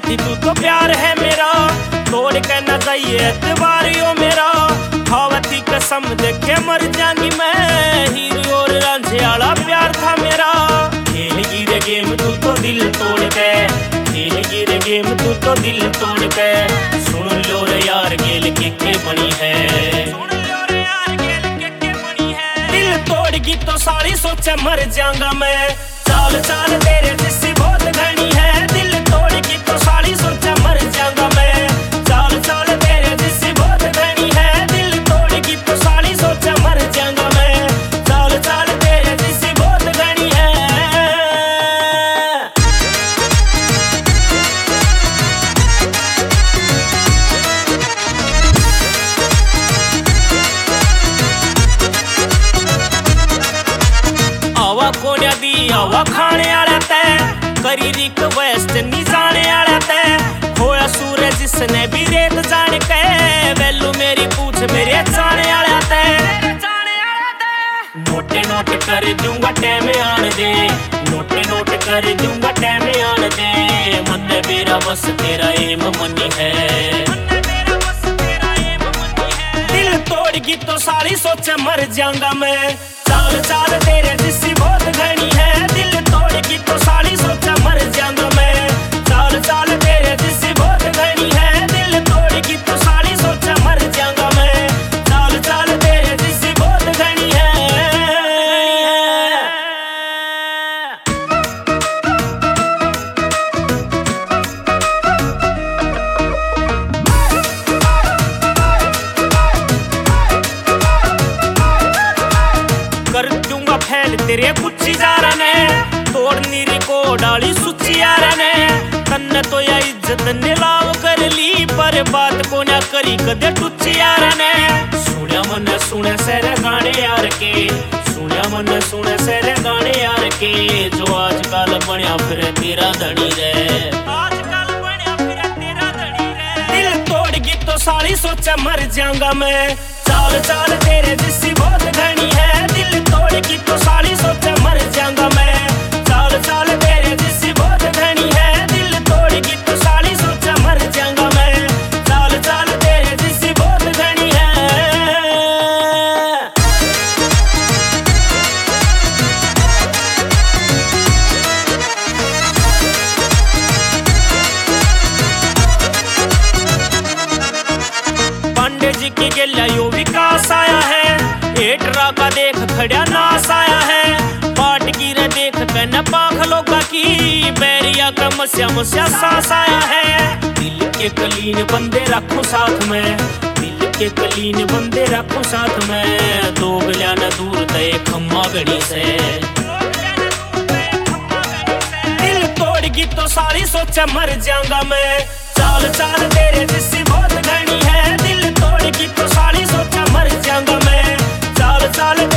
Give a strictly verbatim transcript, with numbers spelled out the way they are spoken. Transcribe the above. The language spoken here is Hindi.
करती तू तो प्यार है मेरा, तोड़ के न जाइए एतबारियों मेरा। खावती कसम देखे मर जाऊंगी मैं, हीरो और रांझे वाला प्यार था मेरा। खेल गिरे गेम तू तो दिल तोड़ के, खेल गिरे गेम तू तो दिल तोड़ के। सुन लो रे यार गेल के के बनी है, सुन लो रे यार गेल के के बनी है। दिल तोड़गी तो सारी सोचे मर जाऊंगा मैं, चाल चाल तेरे जिससी बहुत घनी है। दिल तोड़गी तो सारी सोचे मर जाऊंगा मैं, चाल चाल तेरे जिससी बहुत घनी है। दिल तोड़गी तो सारी सोचे मर जाऊंगा मैं, चाल चाल तेरे जिससी बहुत घनी है। आवा कोन्या दी आवा खाने आला तै, करी रिक्वेस्ट नी जाने आला तै। खोया सूरज जिसने भी रेत जान के, वेलू मेरी पूछ मेरे जाने आला तै। नोटे नोट कर दूंगा टैम आन दे, नोटे नोट कर दूंगा टैम आन दे। मन मेरा बस तेरा एम मनी है, दिल तोड़गी तो सारी सोचे मर जाऊंगा मैं, चाल चाल तेरे जिससी बहुत घनी है। दिल तोड़गी तो सारी सोचे मर जाऊंगा मैं, चाल चाल तेरे जिससी बहुत घनी है। दिल तोड़गी तो सारी सोचे मर जाऊंगा मैं, चाल चाल तेरे जिससी बहुत घनी है। कर दूंगा फैल तेरे कुछ जा रने, तोड़नी रिकॉर्ड डाली सुची आ रने। तन्ने तो या इज्जत नीलाव कर ली, पर बात को ना करी कदे टुची आ रने। सुनिया मन सुने सेरे गाने यार के, सुनिया मन सुने सेरे गाने यार के। जो आजकल बनया फिर तेरा धनी रे, आजकल बनया फिर तेरा धनी रे। दिल तोड़गी तो सारी सोचे मर जाऊंगा मैं, चाल चाल तेरे जिससी बहुत घनी है। दिल तोड़गी तो सारी सोचे मर जाऊंगा मैं, चाल चाल तेरे जिससी बहुत घनी है। दिल तोड़गी तो सारी सोचे मर जाऊंगा मैं, चाल चाल तेरे जिससी बहुत घनी है। पांडे जी की गेला यो विकास आया है, एटरा का देख खड़ा नास आया है। पाट गिरे देख के न पाख लोगा की, बैरिया का मस्या मस्या सांस आया है। दिल के कलीन बंदे रखो साथ में, दिल के कलीन बंदे रखो साथ में। दो गलिया न दूर दे खम्मा गड़ी से, दिल तोड़गी तो सारी सोचे मर जाऊंगा मैं, चाल चाल तेरे जिससी बहुत घनी है। दिल तोड़गी तो सारी सोचे मर जाऊंगा मैं, चाल चाल